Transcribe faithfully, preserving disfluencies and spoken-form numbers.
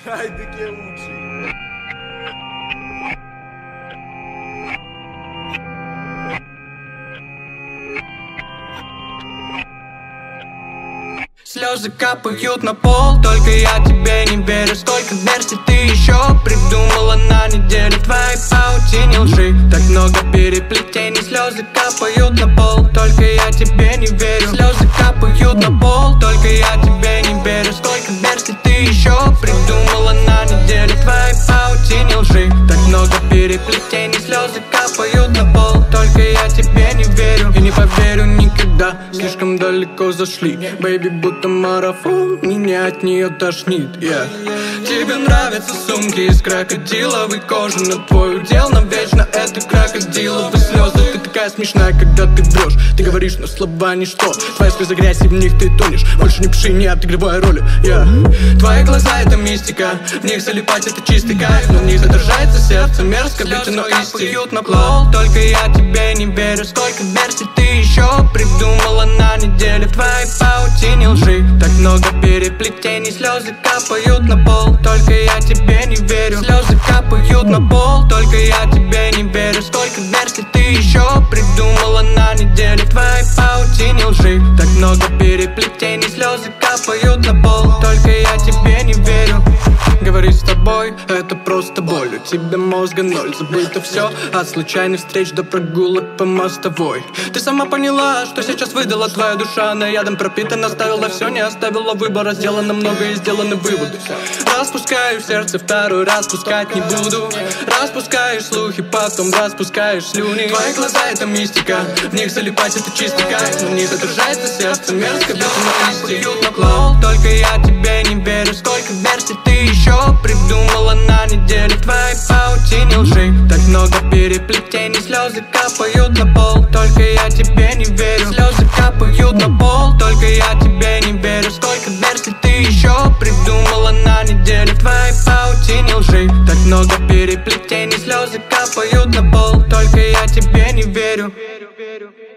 Хайдеке лучший. Слезы капают на пол, только я тебе не верю. Сколько версий ты еще придумала на неделю твоей паутине лжи? Так много переплетений. Слезы капают на пол, только я тебе не верю. Слезы капают на пол, только я тебе не верю. Сколько версий ты еще придумала на неделю твоей паутине лжи? Так много переплетений. Слезы капают на пол, только я тебе не верю. И не поверю никогда, слишком далеко зашли. Бэйби, будто марафон, меня от нее тошнит, yeah. Тебе нравятся сумки из крокодиловой кожи, но твой удел навечно это крокодиловые слезы. Ты такая смешная, когда ты врешь. Ты говоришь, но слова ничто. Твои слезы грязь, и в них ты тонешь. Больше не пиши, не отыгрывай роли, yeah. Твои глаза это мистика, в них залипать это чистый кайф, но в них задержается сердце мерзко, ведь оно истинно на пол. Только я тебе не верю. Сколько версий ты еще придумала на неделю твоей паутине лжи? Так много переплетений. Слезы капают на пол, только я тебе не верю. Слезы капают на пол, только я тебе не верю. Сколько версий ты еще придумала на неделю твоей паутине лжи? Так много переплетений. Слезы капают на пол, только я тебе не верю. Говорить с тобой — это просто боль. У тебя мозга ноль, забыто все. От случайных встреч до прогулок по мостовой. Ты сама поняла, что сейчас выдала твоя душа. Она ядом пропитана, оставила все, не оставила выбора. Сделано много и сделаны выводы. Распускаю в сердце, второй раз пускать не буду. Распускаешь слухи, потом распускаешь слюни. Твои глаза — это мистика, в них залипать это чистый кайф, но в них задержается сердце мерзко, без истины. Только я тебе не верю. Сколько версий ты еще придумала на неделю твоей паутине лжи? Так много переплетений. Слезы капают на пол, только я тебе не верю. Слезы капают на пол, только я тебе не верю. Сколько версий ты еще придумала на неделю твоей паутине лжи? Так много переплетений. Слезы капают на пол, только я тебе не верю.